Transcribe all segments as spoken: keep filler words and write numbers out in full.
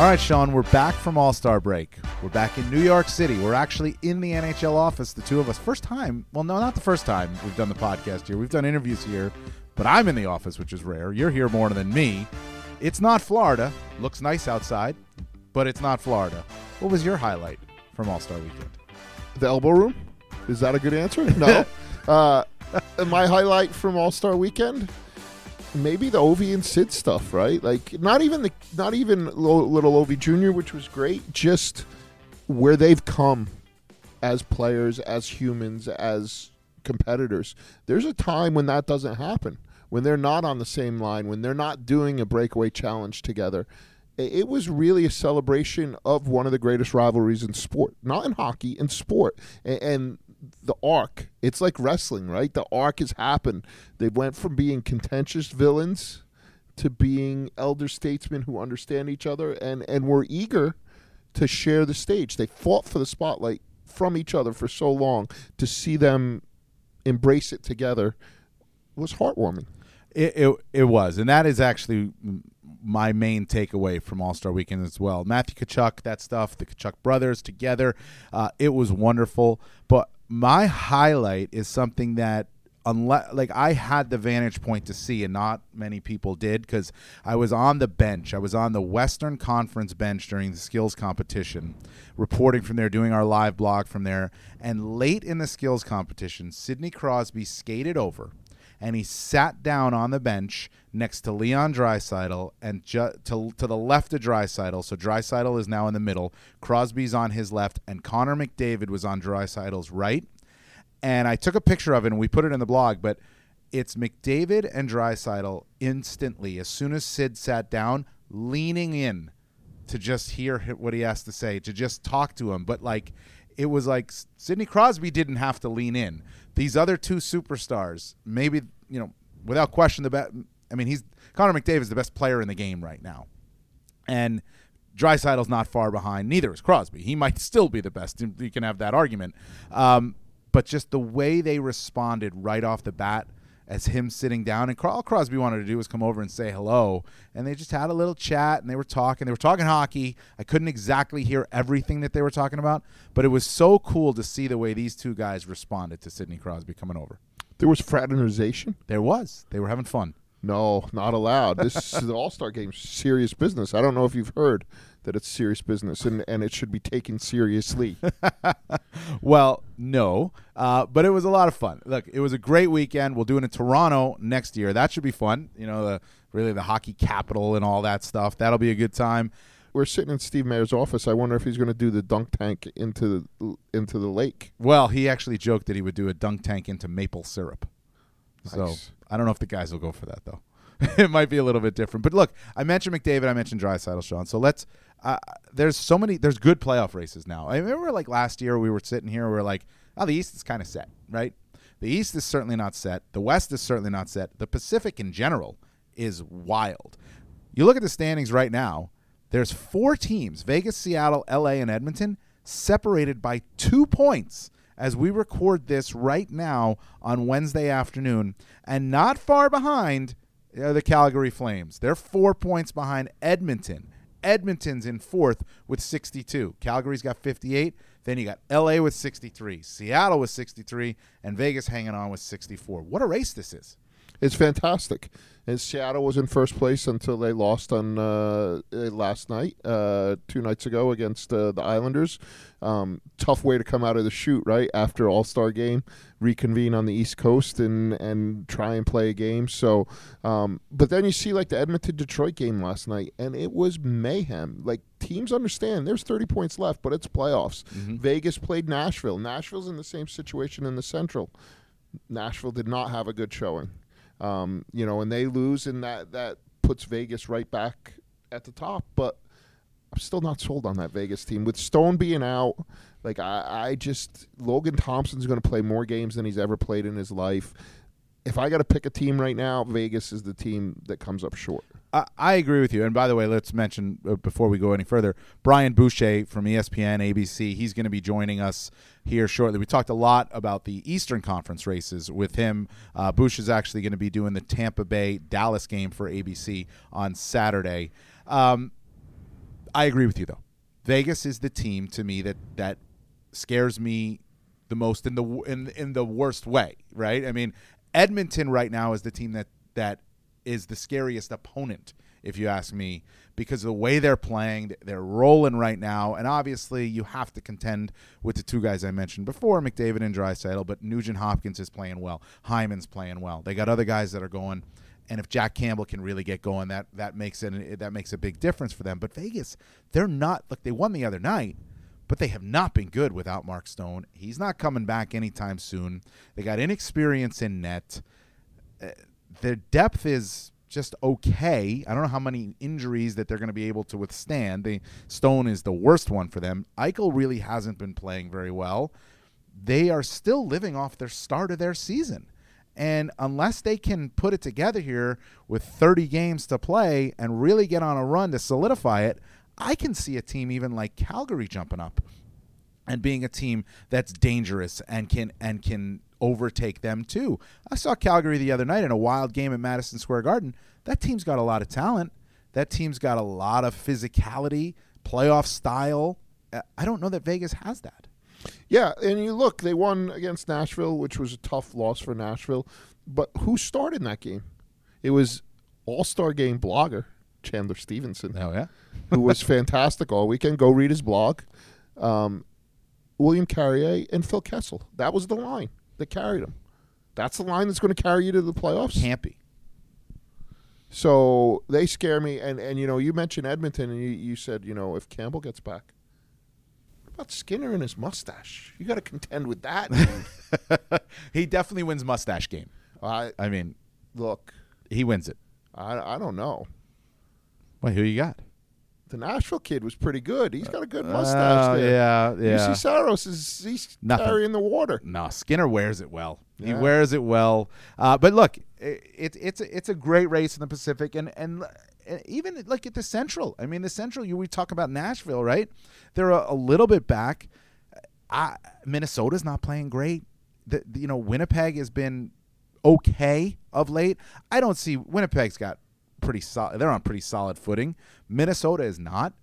All right, Sean, we're back from All-Star break. We're back in New York City. We're actually in the N H L office, the two of us. First time. Well, no, not the first time we've done the podcast here. We've done interviews here, but I'm in the office, which is rare. You're here more than me. It's not Florida. Looks nice outside, but it's not Florida. What was your highlight from All-Star weekend? The elbow room? Is that a good answer? No. uh, my highlight from All-Star weekend? Maybe the Ovi and Sid stuff, right? Like, not even the, not even little Ovi Junior, which was great. Just where they've come as players, as humans, as competitors. There's a time when that doesn't happen, when they're not on the same line, when they're not doing a breakaway challenge together. It was really a celebration of one of the greatest rivalries in sport, not in hockey, in sport. And, and the arc, it's like wrestling, right? The arc has happened. They went from being contentious villains to being elder statesmen who understand each other and, and were eager to share the stage. They fought for the spotlight from each other for so long. To see them embrace it together was heartwarming. It, it, it was, and that is actually my main takeaway from All-Star Weekend as well. Matthew Tkachuk, that stuff, the Tkachuk brothers together, uh, it was wonderful. But my highlight is something that, unless, like, I had the vantage point to see, and not many people did, because I was on the bench. I was on the Western Conference bench during the skills competition, reporting from there, doing our live blog from there. And late in the skills competition, Sidney Crosby skated over, and he sat down on the bench next to Leon Draisaitl and ju- to, to the left of Draisaitl. So Draisaitl is now in the middle. Crosby's on his left, and Connor McDavid was on Draisaitl's right. And I took a picture of it, and we put it in the blog, but it's McDavid and Draisaitl instantly, as soon as Sid sat down, leaning in to just hear what he has to say, to just talk to him. But, like, it was like Sidney Crosby didn't have to lean in. These other two superstars, maybe, you know, without question, the best. I mean, he's Connor McDavid is the best player in the game right now, and Draisaitl's not far behind. Neither is Crosby. He might still be the best. You can have that argument, um, but just the way they responded right off the bat, as him sitting down, and all Crosby wanted to do was come over and say hello, and they just had a little chat, and they were talking. They were talking hockey. I couldn't exactly hear everything that they were talking about, but it was so cool to see the way these two guys responded to Sidney Crosby coming over. There was fraternization? There was. They were having fun. No, not allowed. This is the All-Star Game, serious business. I don't know if you've heard that it's serious business, and, and it should be taken seriously. Well, no, uh, but it was a lot of fun. Look, it was a great weekend. We'll do it in Toronto next year. That should be fun. You know, the, really the hockey capital and all that stuff. That'll be a good time. We're sitting in Steve Mayer's office. I wonder if he's going to do the dunk tank into the, into the lake. Well, he actually joked that he would do a dunk tank into maple syrup. Nice. So I don't know if the guys will go for that, though. It might be a little bit different. But look, I mentioned McDavid. I mentioned Draisaitl, Sean. So let's uh, – there's so many – there's good playoff races now. I remember, like, last year we were sitting here. We were like, oh, the East is kind of set, right? The East is certainly not set. The West is certainly not set. The Pacific in general is wild. You look at the standings right now. There's four teams, Vegas, Seattle, L A, and Edmonton, separated by two points as we record this right now on Wednesday afternoon. And not far behind are the Calgary Flames. They're four points behind Edmonton. Edmonton's in fourth with sixty-two. Calgary's got fifty-eight. Then you got L A with sixty-three. Seattle with sixty-three. And Vegas hanging on with sixty-four. What a race this is. It's fantastic. And Seattle was in first place until they lost on uh, last night, uh, two nights ago against uh, the Islanders. Um, tough way to come out of the chute, right? After All-Star game, reconvene on the East Coast and, and try and play a game. So, um, but then you see like the Edmonton-Detroit game last night, and it was mayhem. Like, teams understand there's thirty points left, but it's playoffs. Mm-hmm. Vegas played Nashville. Nashville's in the same situation in the Central. Nashville did not have a good showing. Um, you know, and they lose, and that, that puts Vegas right back at the top. But I'm still not sold on that Vegas team. With Stone being out, like I, I just – Logan Thompson's going to play more games than he's ever played in his life. If I got to pick a team right now, Vegas is the team that comes up short. I, I agree with you. And by the way, let's mention uh, before we go any further, Brian Boucher from E S P N, A B C, he's going to be joining us here shortly. We talked a lot about the Eastern Conference races with him. Uh, Boucher is actually going to be doing the Tampa Bay-Dallas game for A B C on Saturday. Um, I agree with you, though. Vegas is the team to me that that scares me the most in the in in the worst way, right? I mean, Edmonton right now is the team that that is the scariest opponent, if you ask me, because of the way they're playing. They're rolling right now, and obviously you have to contend with the two guys I mentioned before, McDavid and Draisaitl, but Nugent-Hopkins is playing well. Hyman's playing well. They got other guys that are going, and if Jack Campbell can really get going, that that makes it that makes a big difference for them. But Vegas, they're not – look, they won the other night, but they have not been good without Mark Stone. He's not coming back anytime soon. They got inexperience in net. Uh, their depth is just okay. I don't know how many injuries that they're going to be able to withstand. They, Stone is the worst one for them. Eichel really hasn't been playing very well. They are still living off their start of their season. And unless they can put it together here with thirty games to play and really get on a run to solidify it, I can see a team even like Calgary jumping up and being a team that's dangerous and can and can overtake them too. I saw Calgary the other night in a wild game at Madison Square Garden. That team's got a lot of talent. That team's got a lot of physicality, playoff style. I don't know that Vegas has that. Yeah, and you look, they won against Nashville, which was a tough loss for Nashville. But who started in that game? It was all-star game blogger Chandler Stevenson. Oh, yeah? Who was fantastic all weekend. Go read his blog. Um, William Carrier and Phil Kessel. That was the line that carried him. That's the line that's going to carry you to the playoffs? Can't be. So they scare me. And, and you know, you mentioned Edmonton, and you, you said, you know, if Campbell gets back. What about Skinner and his mustache? You got to contend with that. He definitely wins mustache game. I, I mean, look. He wins it. I, I don't know. Wait, who you got? The Nashville kid was pretty good. He's got a good mustache uh, there. Yeah, yeah. U C Saros is he's Nothing. carrying the water. No, Skinner wears it well. Yeah. He wears it well. Uh, but look, it, it, it's a, it's a great race in the Pacific, and and even like at the Central. I mean, the Central. You we talk about Nashville, right? They're a, a little bit back. I, Minnesota's not playing great. The, the, you know, Winnipeg has been okay of late. I don't see Winnipeg's got pretty solid. They're on pretty solid footing. Minnesota is not,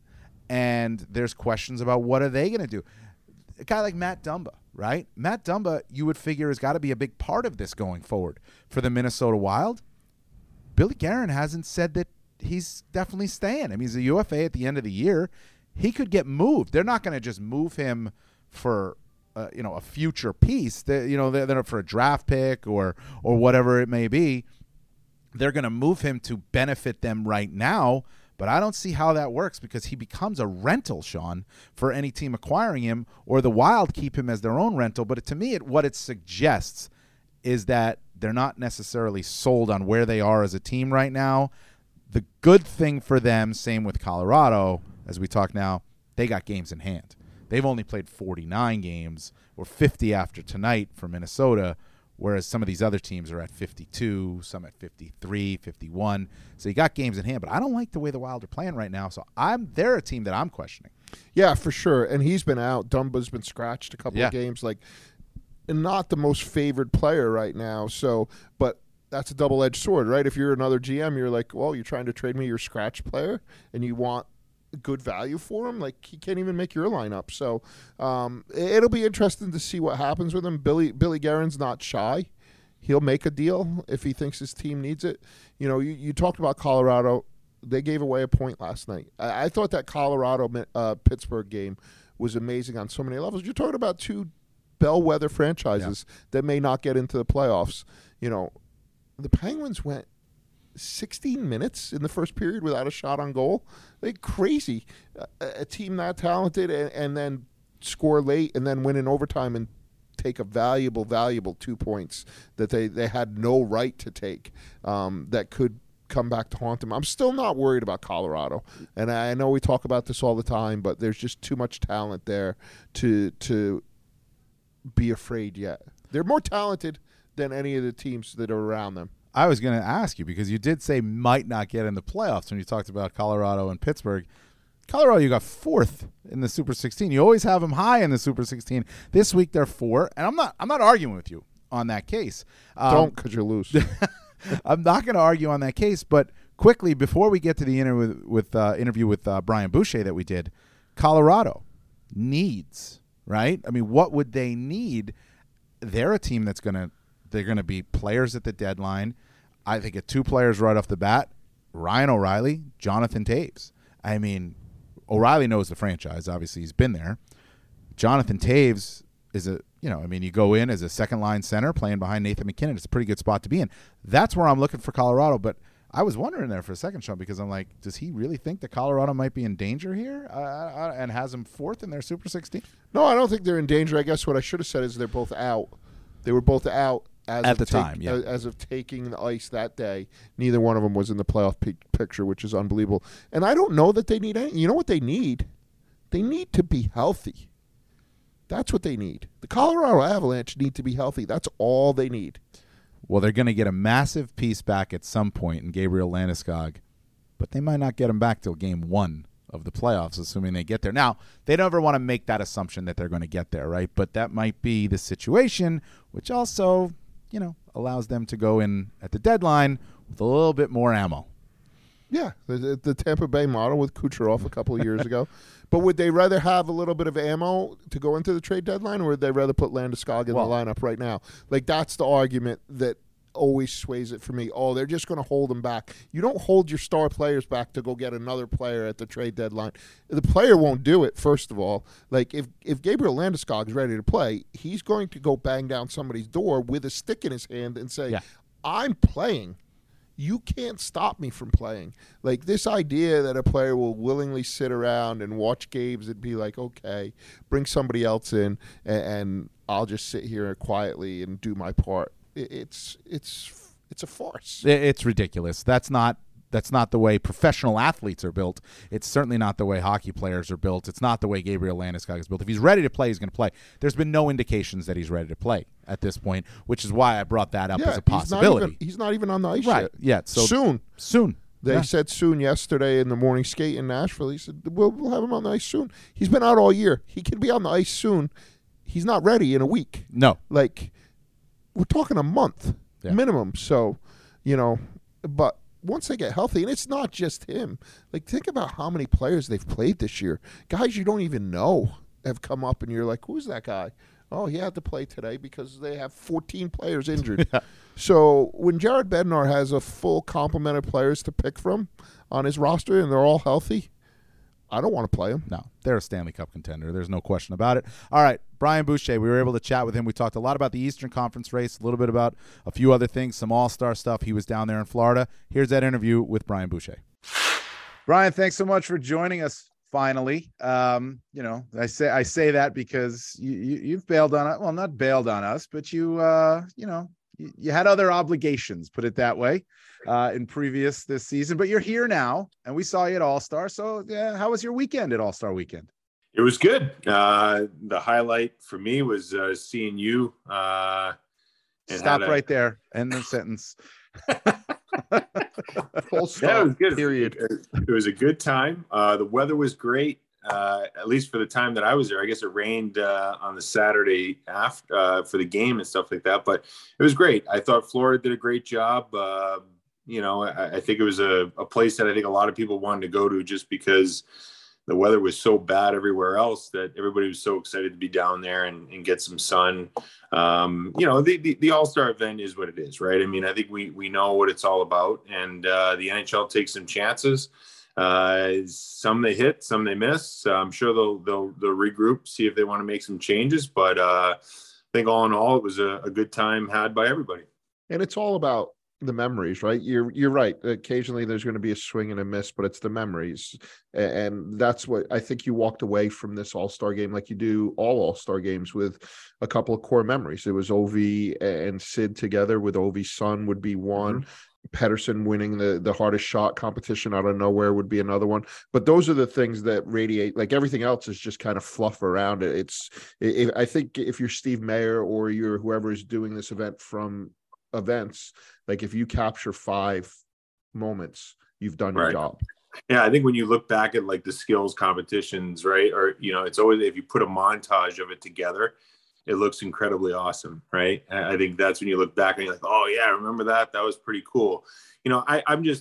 and there's questions about what are they going to do. A guy like Matt Dumba, right? Matt Dumba, you would figure has got to be a big part of this going forward for the Minnesota Wild. Billy Guerin hasn't said that he's definitely staying. I mean, he's a U F A at the end of the year. He could get moved. They're not going to just move him for uh, you know a future piece. They, you know, they're, they're for a draft pick or or whatever it may be. They're going to move him to benefit them right now, but I don't see how that works because he becomes a rental, Sean, for any team acquiring him, or the Wild keep him as their own rental. But to me, it, what it suggests is that they're not necessarily sold on where they are as a team right now. The good thing for them, same with Colorado, as we talk now, they got games in hand. They've only played forty-nine games, or fifty after tonight for Minnesota, whereas some of these other teams are at fifty-two, some at fifty-three, fifty-one. So you got games in hand, but I don't like the way the Wild are playing right now. So I'm they're a team that I'm questioning. Yeah, for sure. And he's been out. Dumba's been scratched a couple yeah. of games. Like, and not the most favored player right now. So, but that's a double-edged sword, right? If you're another G M, you're like, well, you're trying to trade me your scratch player, and you want good value for him. Like, he can't even make your lineup. So um, it'll be interesting to see what happens with him. Billy Billy Guerin's not shy. He'll make a deal if he thinks his team needs it. You know, you, you talked about Colorado. They gave away a point last night. I, I thought that Colorado-Pittsburgh uh, game was amazing on so many levels. You're talking about two bellwether franchises yeah. that may not get into the playoffs. You know, the Penguins went sixteen minutes in the first period without a shot on goal. They crazy. A, a team that talented and, and then score late and then win in overtime and take a valuable, valuable two points that they, they had no right to take um, that could come back to haunt them. I'm still not worried about Colorado. And I know we talk about this all the time, but there's just too much talent there to to be afraid yet. They're more talented than any of the teams that are around them. I was going to ask you because you did say might not get in the playoffs when you talked about Colorado and Pittsburgh. Colorado, you got fourth in the Super sixteen. You always have them high in the Super sixteen. This week they're four, and I'm not. I'm not arguing with you on that case. Um, Don't, because you lose. I'm not going to argue on that case, but quickly, before we get to the interview with, with uh, interview with uh, Brian Boucher that we did, Colorado needs, right? I mean, what would they need? They're a team that's going to they're going to be players at the deadline. I think of two players right off the bat, Ryan O'Reilly, Jonathan Toews. I mean, O'Reilly knows the franchise. Obviously, he's been there. Jonathan Toews is a, you know, I mean, you go in as a second-line center playing behind Nathan McKinnon. It's a pretty good spot to be in. That's where I'm looking for Colorado. But I was wondering there for a second, Sean, because I'm like, does he really think that Colorado might be in danger here uh, uh, and has him fourth in their Super sixteen? No, I don't think they're in danger. I guess what I should have said is they're both out. They were both out. As At of the take, time, yeah. As of taking the ice that day, neither one of them was in the playoff p- picture, which is unbelievable. And I don't know that they need any. You know what they need? They need to be healthy. That's what they need. The Colorado Avalanche need to be healthy. That's all they need. Well, they're going to get a massive piece back at some point in Gabriel Landeskog, but they might not get him back till game one of the playoffs, assuming they get there. Now, they don't ever want to make that assumption that they're going to get there, right? But that might be the situation, which also, you know, allows them to go in at the deadline with a little bit more ammo. Yeah, the, the Tampa Bay model with Kucherov a couple of years ago. But would they rather have a little bit of ammo to go into the trade deadline, or would they rather put Landeskog in well, the lineup right now? Like, that's the argument that always sways it for me. Oh, they're just going to hold them back. You don't hold your star players back to go get another player at the trade deadline. The player won't do it, first of all. Like, if, if Gabriel Landeskog is ready to play, he's going to go bang down somebody's door with a stick in his hand and say, yeah. I'm playing. You can't stop me from playing. Like, this idea that a player will willingly sit around and watch games and be like, okay, bring somebody else in and, and I'll just sit here quietly and do my part. It, it's it's it's a farce. It's ridiculous. That's not that's not the way professional athletes are built. It's certainly not the way hockey players are built. It's not the way Gabriel Landeskog is built. If he's ready to play, he's going to play. There's been no indications that he's ready to play at this point, which is why I brought that up yeah, as a possibility. He's not, even, he's not even on the ice right. yet. Yeah, so soon. Soon. They yeah. said soon yesterday in the morning skate in Nashville. He said, we'll, we'll have him on the ice soon. He's been out all year. He can be on the ice soon. He's not ready in a week. No. Like, we're talking a month yeah. minimum. So, you know, but once they get healthy, and it's not just him. Like, think about how many players they've played this year. Guys you don't even know have come up, and you're like, who's that guy? Oh, he had to play today because they have fourteen players injured. yeah. So when Jared Bednar has a full complement of players to pick from on his roster and they're all healthy, I don't want to play them. No, they're a Stanley Cup contender. There's no question about it. All right, Brian Boucher, we were able to chat with him. We talked a lot about the Eastern Conference race, a little bit about a few other things, some all-star stuff. He was down there in Florida. Here's that interview with Brian Boucher. Brian, thanks so much for joining us finally. Um, you know, I say I say that because you, you, you've bailed on us. Well, not bailed on us, but you, uh, you know, you, you had other obligations, put it that way. Uh, in previous this season, but you're here now, and we saw you at All-Star. So, yeah, how was your weekend at All-Star Weekend? It was good. Uh, the highlight for me was uh, seeing you. Uh, and Stop right a... there. End the sentence. Full stop. Yeah, it was good. Period. It, it was a good time. Uh, the weather was great. Uh, at least for the time that I was there. I guess it rained uh, on the Saturday after uh, for the game and stuff like that, but it was great. I thought Florida did a great job. Uh, You know, I, I think it was a, a place that I think a lot of people wanted to go to just because the weather was so bad everywhere else that everybody was so excited to be down there and, and get some sun. Um, you know, the, the, the All-Star event is what it is, right? I mean, I think we we know what it's all about, and uh, the N H L takes some chances. Uh, some they hit, some they miss. Uh, I'm sure they'll, they'll, they'll regroup, see if they want to make some changes. But uh, I think all in all, it was a, a good time had by everybody. And it's all about the memories, right? You're you're right. Occasionally there's going to be a swing and a miss, but it's the memories. And that's what I think you walked away from this All-Star game like you do all All-Star games with a couple of core memories. It was Ovi and Sid together with Ovi's son would be one. Mm-hmm. Pettersson winning the, the hardest shot competition out of nowhere would be another one. But those are the things that radiate. Like everything else is just kind of fluff around it. It's it, I think if you're Steve Mayer or you're whoever is doing this event from events, like if you capture five moments, you've done your right. job. Yeah, I think when you look back at like the skills competitions, right, or you know, it's always if you put a montage of it together, it looks incredibly awesome, right? I think that's when you look back and you're like, oh yeah, I remember that. That was pretty cool. You know, I, I'm just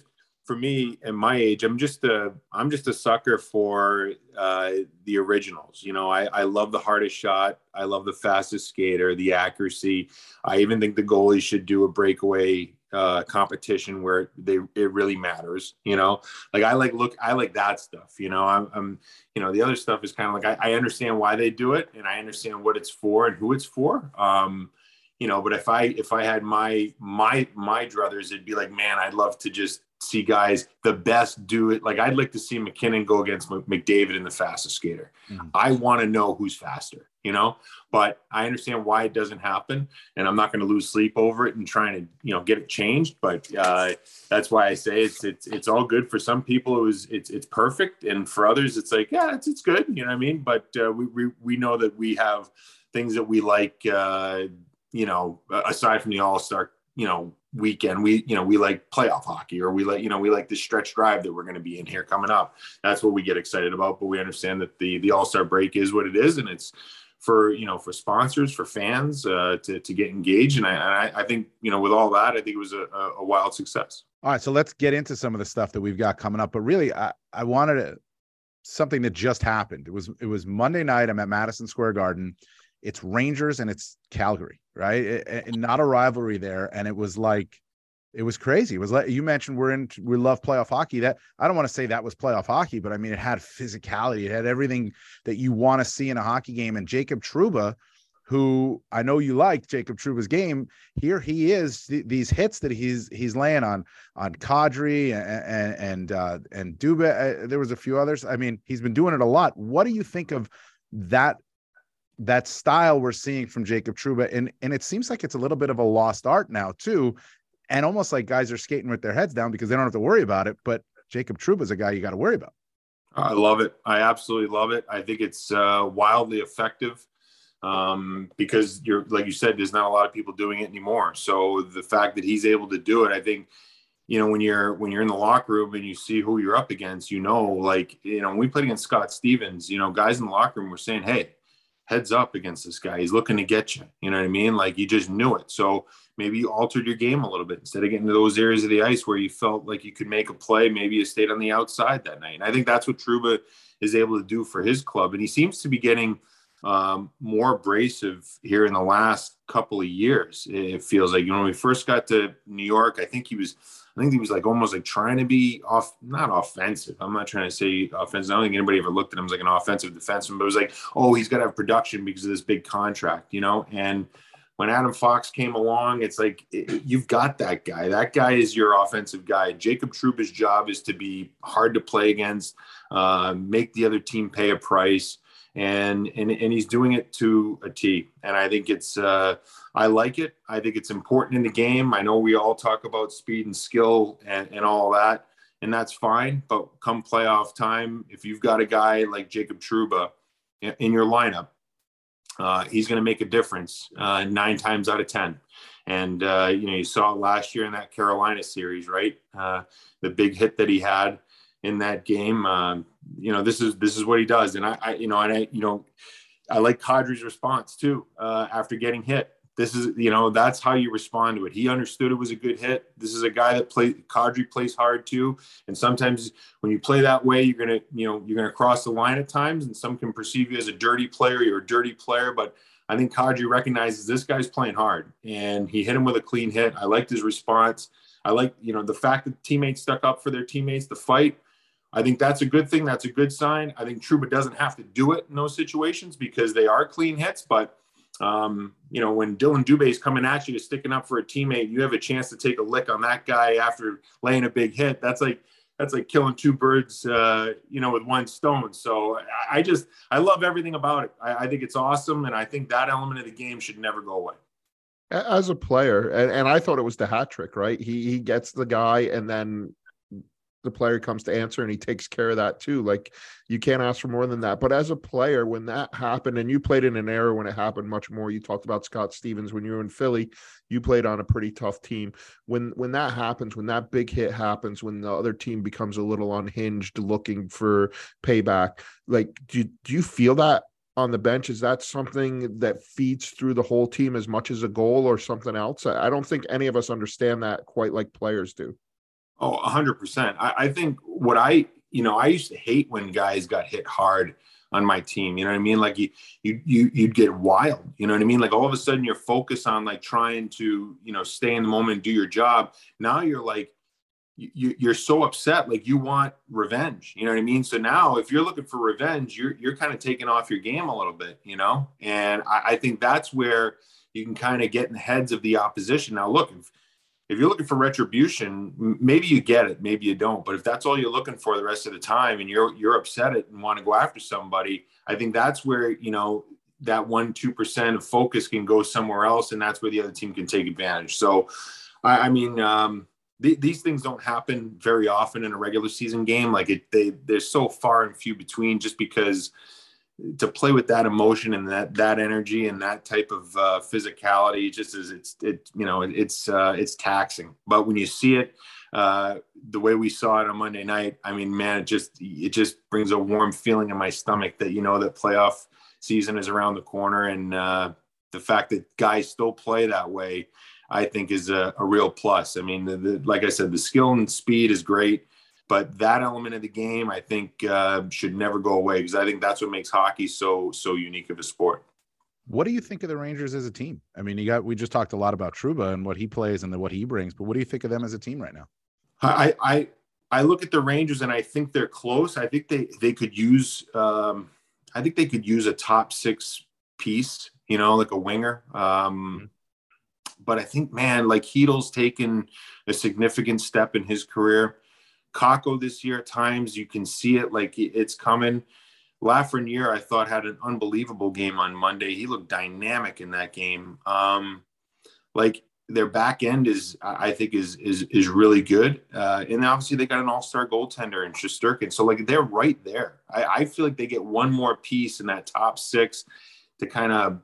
for me at my age, I'm just a I'm just a sucker for uh, the originals. You know, I, I love the hardest shot. I love the fastest skater, the accuracy. I even think the goalie should do a breakaway uh, competition where they it really matters. You know, like I like look I like that stuff. You know, I'm, I'm you know the other stuff is kind of like I, I understand why they do it and I understand what it's for and who it's for. Um, you know, but if I if I had my my my druthers, it'd be like, man, I'd love to just see guys the best do it. Like I'd like to see McKinnon go against McDavid in the fastest skater. Mm-hmm. I want to know who's faster, you know, but I understand why it doesn't happen and I'm not going to lose sleep over it and trying to, you know, get it changed. But uh, that's why I say it's, it's, it's all good. For some people it was, it's, it's perfect. And for others, it's like, yeah, it's, it's good. You know what I mean? But uh, we, we, we know that we have things that we like, uh, you know, aside from the all-star, you know, weekend, we, you know, we like playoff hockey, or we like, you know, we like the stretch drive that we're going to be in here coming up. That's what we get excited about. But we understand that the, the all-star break is what it is. And it's for, you know, for sponsors, for fans uh, to, to get engaged. And I, I, I think, you know, with all that, I think it was a, a wild success. All right. So let's get into some of the stuff that we've got coming up, but really I, I wanted to, something that just happened. It was, it was Monday night. I'm at Madison Square Garden. It's Rangers and it's Calgary, right? It, it, not a rivalry there. And it was like, it was crazy. It was like, you mentioned we're in, we love playoff hockey. That I don't want to say that was playoff hockey, but I mean, it had physicality. It had everything that you want to see in a hockey game. And Jacob Trouba, who I know you like Jacob Trouba's game, here he is, th- these hits that he's, he's laying on, on Kadri and, and, and, uh, and Dubé. Uh, there was a few others. I mean, he's been doing it a lot. What do you think of that? that style we're seeing from Jacob Trouba? And, and it seems like it's a little bit of a lost art now too. And almost like guys are skating with their heads down because they don't have to worry about it. But Jacob Trouba is a guy you got to worry about. I love it. I absolutely love it. I think it's uh, wildly effective um, because you're, like you said, there's not a lot of people doing it anymore. So the fact that he's able to do it, I think, you know, when you're, when you're in the locker room and you see who you're up against, you know, like, you know, when we played against Scott Stevens, you know, guys in the locker room were saying, hey, heads up against this guy. He's looking to get you. You know what I mean? Like you just knew it. So maybe you altered your game a little bit instead of getting to those areas of the ice where you felt like you could make a play. Maybe you stayed on the outside that night. And I think that's what Trouba is able to do for his club. And he seems to be getting um, more abrasive here in the last couple of years. It feels like, you know, when we first got to New York, I think he was, I think he was like almost like trying to be off, not offensive. I'm not trying to say offensive. I don't think anybody ever looked at him as like an offensive defenseman, but it was like, oh, he's got to have production because of this big contract, you know? And when Adam Fox came along, it's like, it, you've got that guy. That guy is your offensive guy. Jacob Trouba's job is to be hard to play against, uh, make the other team pay a price. And, and, and he's doing it to a T. And I think it's, uh, I like it. I think it's important in the game. I know we all talk about speed and skill and, and all that, and that's fine. But come playoff time, if you've got a guy like Jacob Trouba in, in your lineup, uh, he's going to make a difference uh, nine times out of ten. And, uh, you know, you saw it last year in that Carolina series, right? Uh, the big hit that he had in that game. Um, you know, this is, this is what he does. And I, I you know, and I, you know, I like Kadri's response too, uh, after getting hit. This is, you know, that's how you respond to it. He understood it was a good hit. This is a guy that plays, Kadri plays hard too. And sometimes when you play that way, you're going to, you know, you're going to cross the line at times, and some can perceive you as a dirty player. You're a dirty player, but I think Kadri recognizes this guy's playing hard, and he hit him with a clean hit. I liked his response. I like, you know, the fact that teammates stuck up for their teammates to fight. I think that's a good thing. That's a good sign. I think Trouba doesn't have to do it in those situations because they are clean hits. But, um, you know, when Dylan Dubé is coming at you, sticking up for a teammate, you have a chance to take a lick on that guy after laying a big hit. That's like, that's like killing two birds, uh, you know, with one stone. So I, I just, I love everything about it. I, I think it's awesome. And I think that element of the game should never go away. As a player, and, and I thought it was the hat trick, right? He he gets the guy, and then the player comes to answer, and he takes care of that too. Like, you can't ask for more than that. But as a player, when that happened, and you played in an era when it happened much more, you talked about Scott Stevens when you were in Philly, you played on a pretty tough team. When when that happens, when that big hit happens, when the other team becomes a little unhinged looking for payback, like, do, do you feel that on the bench? Is that something that feeds through the whole team as much as a goal or something else? I don't think any of us understand that quite like players do. Oh, a hundred percent. I I think what I, you know, I used to hate when guys got hit hard on my team. You know what I mean? Like you, you, you, you'd get wild. You know what I mean? Like all of a sudden you're focused on like trying to, you know, stay in the moment and do your job. Now you're like, you, you're so upset, like you want revenge. You know what I mean? So now if you're looking for revenge, you're, you're kind of taking off your game a little bit, you know? And I, I think that's where you can kind of get in the heads of the opposition. Now, look, if, if you're looking for retribution, maybe you get it, maybe you don't. But if that's all you're looking for the rest of the time and you're, you're upset at and want to go after somebody, I think that's where, you know, that one, two percent of focus can go somewhere else. And that's where the other team can take advantage. So, I, I mean, um, these things don't happen very often in a regular season game. Like it, they, they're so far and few between, just because to play with that emotion and that, that energy and that type of uh, physicality, just as it's, it, you know, it, it's, uh, it's taxing. But when you see it uh, the way we saw it on Monday night, I mean, man, it just, it just brings a warm feeling in my stomach that, you know, that playoff season is around the corner. And uh, the fact that guys still play that way, I think is a, a real plus. I mean, the, the, like I said, the skill and speed is great, but that element of the game, I think, uh, should never go away, because I think that's what makes hockey so so unique of a sport. What do you think of the Rangers as a team? I mean, you got we just talked a lot about Trouba and what he plays and the, what he brings, but what do you think of them as a team right now? I I I look at the Rangers and I think they're close. I think they they could use um, I think they could use a top six piece, you know, like a winger. Um, mm-hmm. But I think, man, like Heedle's taken a significant step in his career. Kakko this year, at times you can see it, like it's coming. Lafreniere, I thought, had an unbelievable game on Monday. He looked dynamic in that game. Um, like their back end is, I think, is is is really good. Uh, and obviously they got an all-star goaltender in Shesterkin. So like they're right there. I, I feel like they get one more piece in that top six to kind of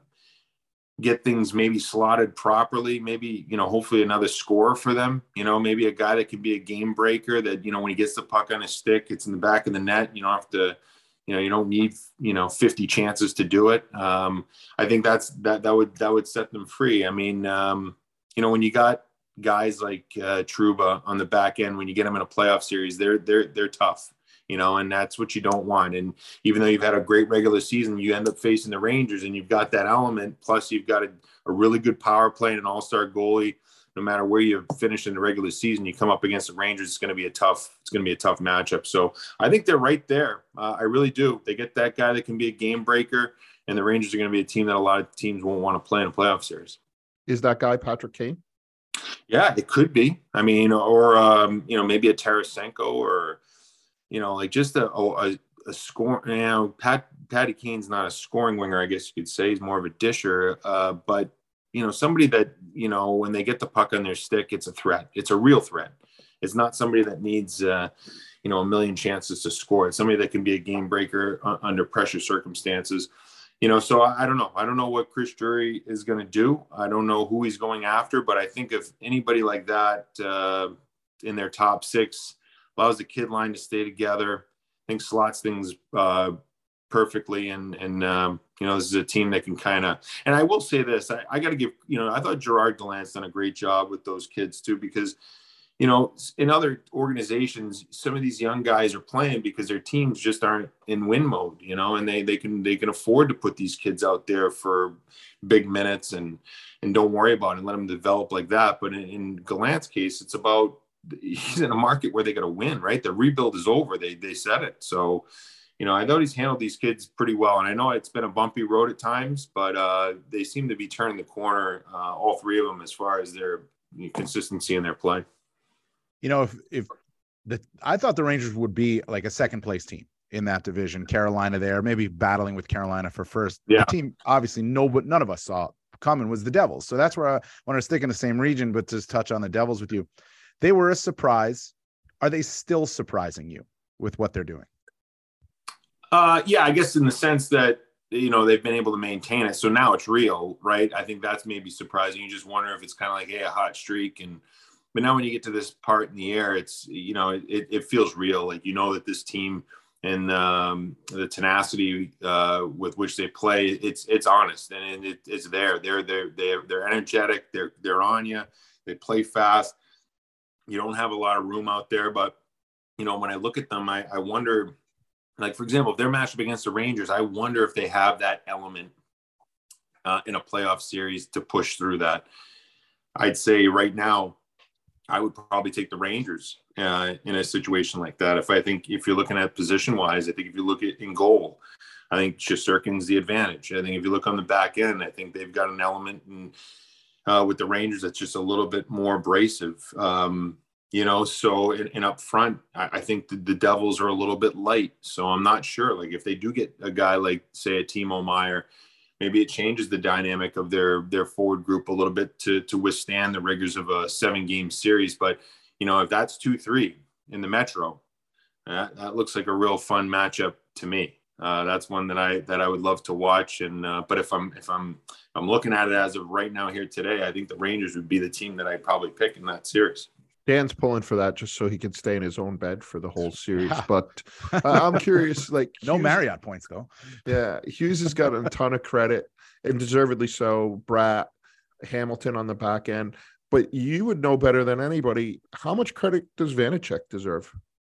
get things maybe slotted properly, maybe, you know, hopefully another scorer for them, you know, maybe a guy that can be a game breaker that, you know, when he gets the puck on his stick, it's in the back of the net. You don't have to, you know, you don't need, you know, fifty chances to do it. Um, I think that's, that, that would, that would set them free. I mean, um, you know, when you got guys like uh, Trouba on the back end, when you get them in a playoff series, they're, they're, they're tough. You know, and that's what you don't want. And even though you've had a great regular season, you end up facing the Rangers and you've got that element. Plus you've got a, a really good power play and an all-star goalie. No matter where you finish in the regular season, you come up against the Rangers, it's going to be a tough, it's going to be a tough matchup. So I think they're right there. Uh, I really do. They get that guy that can be a game breaker, and the Rangers are going to be a team that a lot of teams won't want to play in a playoff series. Is that guy Patrick Kane? Yeah, it could be. I mean, or, um, you know, maybe a Tarasenko, or, you know, like just a a, a score. You know, Pat Patty Kane's not a scoring winger, I guess you could say. He's more of a disher. Uh, but you know, somebody that, you know, when they get the puck on their stick, it's a threat. It's a real threat. It's not somebody that needs, uh, you know, a million chances to score. It's somebody that can be a game breaker uh, under pressure circumstances. You know, so I, I don't know. I don't know what Chris Drury is going to do. I don't know who he's going after. But I think if anybody like that uh, in their top six allows the kid line to stay together, I think slots things uh, perfectly. And, and um, you know, this is a team that can kind of, and I will say this, I, I got to give, you know, I thought Gerard Gallant's done a great job with those kids too, because, you know, in other organizations, some of these young guys are playing because their teams just aren't in win mode, you know, and they, they can, they can afford to put these kids out there for big minutes and, and don't worry about it and let them develop like that. But in, in Gallant's case, it's about, he's in a market where they got to win, right? The rebuild is over. They they said it. So, you know, I thought he's handled these kids pretty well. And I know it's been a bumpy road at times, but uh, they seem to be turning the corner, uh, all three of them, as far as their you know, consistency in their play. You know, if if the I thought the Rangers would be like a second place team in that division. Carolina there, maybe battling with Carolina for first. Yeah. The team, obviously, no, but none of us saw coming was the Devils. So that's where I want to stick in the same region, but just touch on the Devils with you. They were a surprise. Are they still surprising you with what they're doing? Uh, yeah, I guess in the sense that, you know, they've been able to maintain it. So now it's real, right? I think that's maybe surprising. You just wonder if it's kind of like, hey, a hot streak. And, but now when you get to this part in the air, it's, you know, it, it feels real. Like, you know, that this team and um, the tenacity uh, with which they play, it's, it's honest and it, it's there. They're, they're, they're, they're energetic. They're, they're on you. They play fast. You don't have a lot of room out there, but you know, when I look at them, I, I wonder, like, for example, if they're matched up against the Rangers, I wonder if they have that element uh, in a playoff series to push through that. I'd say right now, I would probably take the Rangers uh, in a situation like that. If I think, if you're looking at position wise, I think if you look at in goal, I think Shesterkin's the advantage. I think if you look on the back end, I think they've got an element in, uh, with the Rangers that's just a little bit more abrasive. Um, You know, so and, and up front, I, I think the, the Devils are a little bit light. So I'm not sure. Like if they do get a guy like, say, a Timo Meier, maybe it changes the dynamic of their their forward group a little bit to to withstand the rigors of a seven game series. But you know, if that's two three in the Metro, that, that looks like a real fun matchup to me. Uh, that's one that I that I would love to watch. And uh, but if I'm if I'm I'm looking at it as of right now here today, I think the Rangers would be the team that I'd probably pick in that series. Dan's pulling for that just so he can stay in his own bed for the whole series. But uh, I'm curious, like no Hughes, Marriott points though. Yeah, Hughes has got a ton of credit, and deservedly so. Bratt, Hamilton on the back end, but you would know better than anybody. How much credit does Vanecek deserve?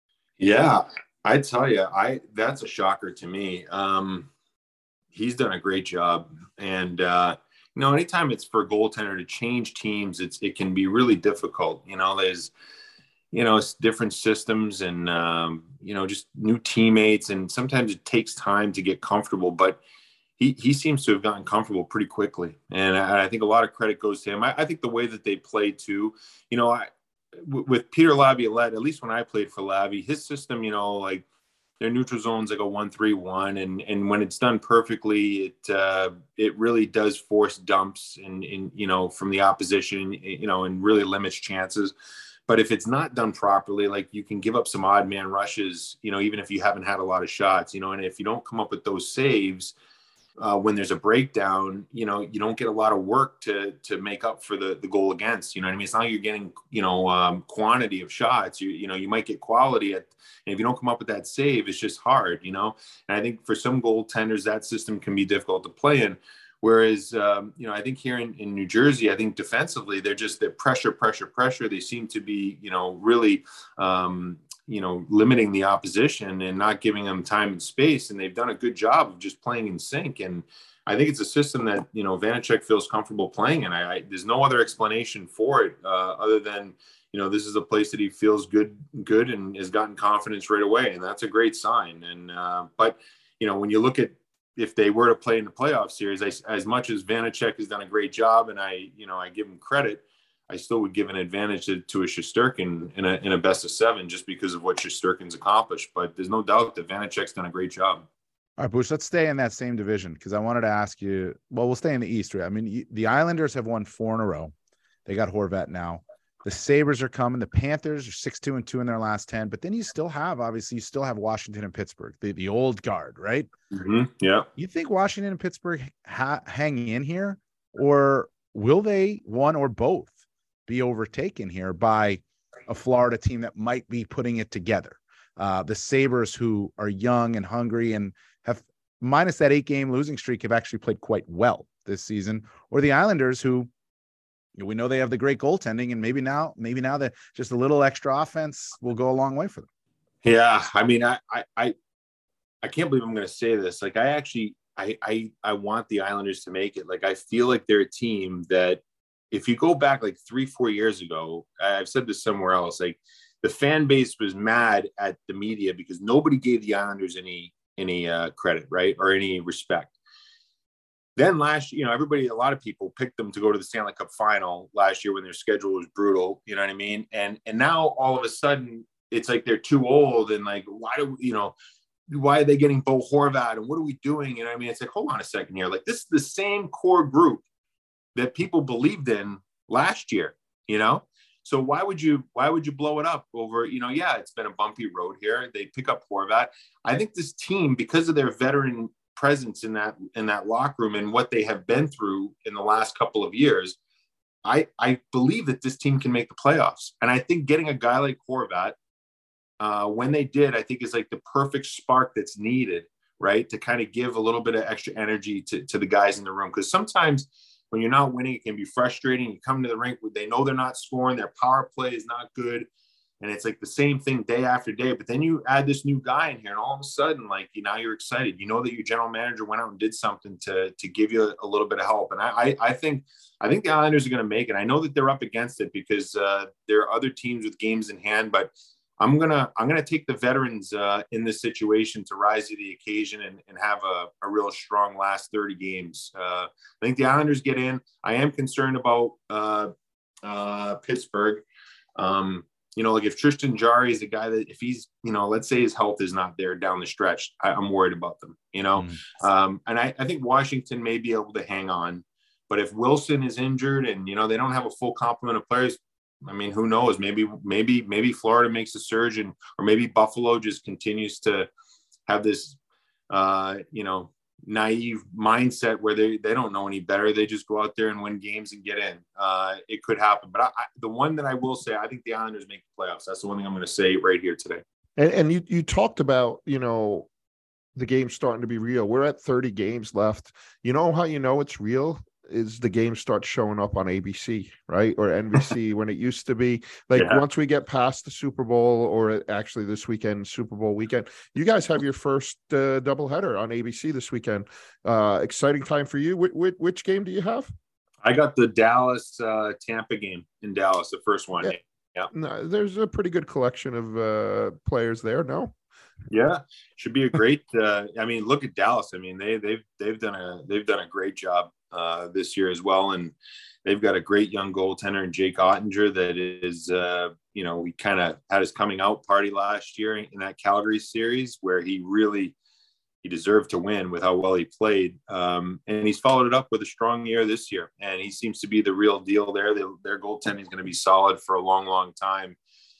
Yeah, I tell you, I that's a shocker to me. Um, he's done a great job, and uh, you know, anytime it's for a goaltender to change teams, it's it can be really difficult. You know, there's you know it's different systems and um, you know just new teammates, and sometimes it takes time to get comfortable. But he he seems to have gotten comfortable pretty quickly, and I, I think a lot of credit goes to him. I, I think the way that they play too, you know, I w- with Peter Laviolette, at least when I played for Lavi, his system, you know, like. Their neutral zone's like a one three one, and and when it's done perfectly, it uh, it really does force dumps and and you know from the opposition, you know, and really limits chances. But if it's not done properly, like you can give up some odd man rushes, you know, even if you haven't had a lot of shots, you know, and if you don't come up with those saves. Uh, when there's a breakdown, you know, you don't get a lot of work to to make up for the the goal against. You know what I mean? It's not like you're getting, you know, um, quantity of shots. You you know, you might get quality at, and if you don't come up with that save, it's just hard. You know, and I think for some goaltenders, that system can be difficult to play in. Whereas, um, you know, I think here in, in New Jersey, I think defensively, they're just they're pressure, pressure, pressure. They seem to be, you know, really. Um, you know, limiting the opposition and not giving them time and space. And they've done a good job of just playing in sync. And I think it's a system that, you know, Vanecek feels comfortable playing. And I, I there's no other explanation for it uh, other than, you know, this is a place that he feels good, good and has gotten confidence right away. And that's a great sign. And, uh, but, you know, when you look at, if they were to play in the playoff series, I, as much as Vanecek has done a great job and I, you know, I give him credit, I still would give an advantage to, to a Shesterkin in a in a best of seven just because of what Shesterkin's accomplished. But there's no doubt that Vanecek's done a great job. All right, Bush, let's stay in that same division because I wanted to ask you, well, we'll stay in the East, right? I mean, the Islanders have won four in a row. They got Horvat now. The Sabres are coming. The Panthers are six two and two in their last ten. But then you still have, obviously, you still have Washington and Pittsburgh, the, the old guard, right? Mm-hmm. Yeah. You think Washington and Pittsburgh ha- hang in here? Or will they, one or both, be overtaken here by a Florida team that might be putting it together? Uh, the Sabres, who are young and hungry and have, minus that eight-game losing streak, have actually played quite well this season. Or the Islanders, who we know they have the great goaltending, and maybe now, maybe now that just a little extra offense will go a long way for them. Yeah, I mean, I, I, I, I can't believe I'm going to say this. Like, I actually, I, I, I want the Islanders to make it. Like, I feel like they're a team that, if you go back like three, four years ago, I've said this somewhere else, like the fan base was mad at the media because nobody gave the Islanders any, any uh, credit, right? Or any respect. Then last, you know, everybody, a lot of people picked them to go to the Stanley Cup final last year when their schedule was brutal. You know what I mean? And, and now all of a sudden it's like, they're too old. And like, why do we, you know, why are they getting Bo Horvat and what are we doing? You know what I mean? It's like, hold on a second here. Like this is the same core group that people believed in last year, you know? So why would you, why would you blow it up over, you know, yeah, it's been a bumpy road here. They pick up Horvat. I think this team, because of their veteran presence in that, in that locker room and what they have been through in the last couple of years, I, I believe that this team can make the playoffs. And I think getting a guy like Horvat, uh, when they did, I think is like the perfect spark that's needed, right? To kind of give a little bit of extra energy to, to the guys in the room. Because sometimes, when you're not winning, it can be frustrating. You come to the rink, they know they're not scoring, their power play is not good. And it's like the same thing day after day. But then you add this new guy in here, and all of a sudden, like, you now you're excited. You know that your general manager went out and did something to to give you a, a little bit of help. And I, I, I think I think the Islanders are going to make it. I know that they're up against it because uh, there are other teams with games in hand. But I'm gonna I'm gonna take the veterans uh, in this situation to rise to the occasion and, and have a, a real strong last thirty games. Uh, I think the Islanders get in. I am concerned about uh, uh, Pittsburgh. Um, You know, like if Tristan Jarry is a guy that if he's, you know, let's say his health is not there down the stretch, I, I'm worried about them, you know. Mm. Um, and I, I think Washington may be able to hang on. But if Wilson is injured and, you know, they don't have a full complement of players, I mean, who knows? Maybe, maybe, maybe Florida makes a surge and, or maybe Buffalo just continues to have this, uh, you know, naive mindset where they, they don't know any better. They just go out there and win games and get in. Uh, it could happen. But I, I, the one that I will say, I think the Islanders make the playoffs. That's the one thing I'm going to say right here today. And, and you, you talked about, you know, the game starting to be real. We're at thirty games left. You know how you know it's real is the game starts showing up on A B C, right? Or N B C when it used to be like yeah. Once we get past the Super Bowl or actually this weekend, Super Bowl weekend, you guys have your first uh, doubleheader on A B C this weekend. Uh, exciting time for you. Wh- wh- which game do you have? I got the Dallas uh, Tampa game in Dallas, the first one. Yeah. yeah. No, there's a pretty good collection of uh, players there. No. Yeah, should be a great. Uh, I mean, look at Dallas. I mean, they they've they've done a they've done a great job uh, this year as well, and they've got a great young goaltender in Jake Ottinger that is, uh, you know, we kind of had his coming out party last year in that Calgary series where he really he deserved to win with how well he played, um, and he's followed it up with a strong year this year, and he seems to be the real deal there. They, their goaltending is going to be solid for a long, long time.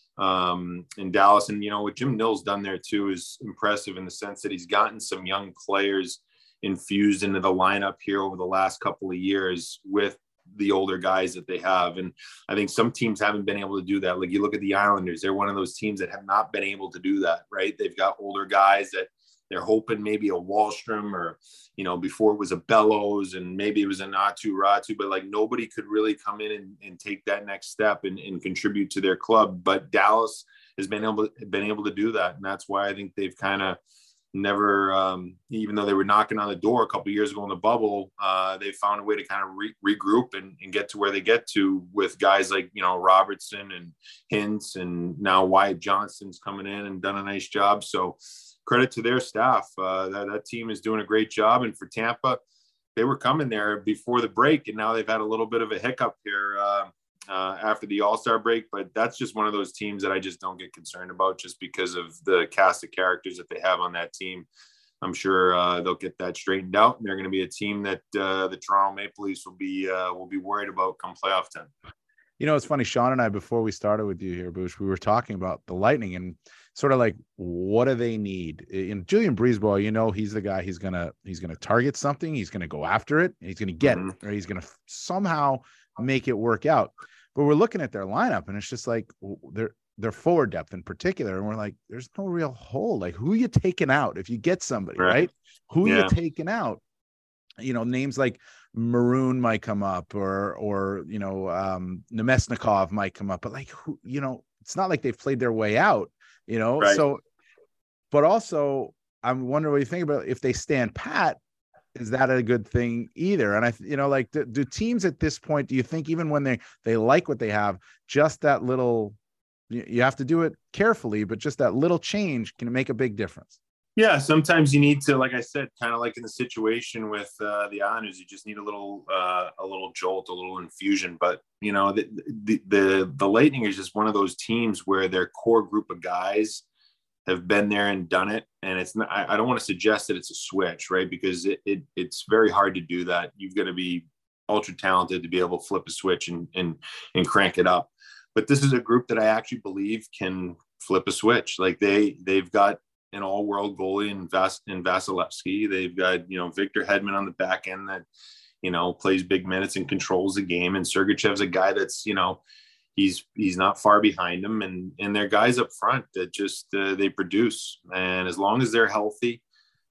Um, in Dallas. And, you know, what Jim Nill's done there too is impressive in the sense that he's gotten some young players infused into the lineup here over the last couple of years with the older guys that they have. And I think some teams haven't been able to do that. Like you look at the Islanders, they're one of those teams that have not been able to do that, right? They've got older guys that they're hoping maybe a Wallstrom or, you know, before it was a Bellows and maybe it was a Natu Ratu, but like nobody could really come in and, and take that next step and, and contribute to their club. But Dallas has been able, been able to do that. And that's why I think they've kind of never, um, even though they were knocking on the door a couple of years ago in the bubble, uh, they found a way to kind of re- regroup and, and get to where they get to with guys like, you know, Robertson and Hintz, and now Wyatt Johnston's coming in and done a nice job. So credit to their staff. Uh, that, that team is doing a great job. And for Tampa, they were coming there before the break, and now they've had a little bit of a hiccup here uh, uh, after the All-Star break. But that's just one of those teams that I just don't get concerned about just because of the cast of characters that they have on that team. I'm sure uh, they'll get that straightened out, and they're going to be a team that uh, the Toronto Maple Leafs will be uh, will be worried about come playoff time. You know, it's funny, Sean and I, before we started with you here, Boosh, we were talking about the Lightning and sort of like, what do they need? And Julian Breezeball, you know, he's the guy, he's going to, he's going to target something. He's going to go after it and he's going to get mm-hmm. it, or he's going to somehow make it work out. But we're looking at their lineup and it's just like their, their forward depth in particular. And we're like, there's no real hole. Like, who are you taking out if you get somebody, right? right? Who yeah. are you taking out? You know, names like Maroon might come up, or, or, you know, um, Nemesnikov might come up, but like, who, you know, it's not like they've played their way out, you know? Right. So, but also I'm wondering what you think about if they stand pat, is that a good thing either? And I, you know, like do, do teams at this point, do you think even when they, they like what they have, just that little, you, you have to do it carefully, but just that little change can make a big difference? Yeah, sometimes you need to, like I said, kind of like in the situation with uh, the Islanders, you just need a little, uh, a little jolt, a little infusion. But you know, the, the the the Lightning is just one of those teams where their core group of guys have been there and done it, and it's not. I, I don't want to suggest that it's a switch, right? Because it, it it's very hard to do that. You've got to be ultra talented to be able to flip a switch and and and crank it up. But this is a group that I actually believe can flip a switch. Like they they've got an all-world goalie in, Vas- in Vasilevsky. They've got, you know, Victor Hedman on the back end that, you know, plays big minutes and controls the game. And Sergachev's a guy that's, you know, he's he's not far behind him. And and they're guys up front that just, uh, they produce. And as long as they're healthy,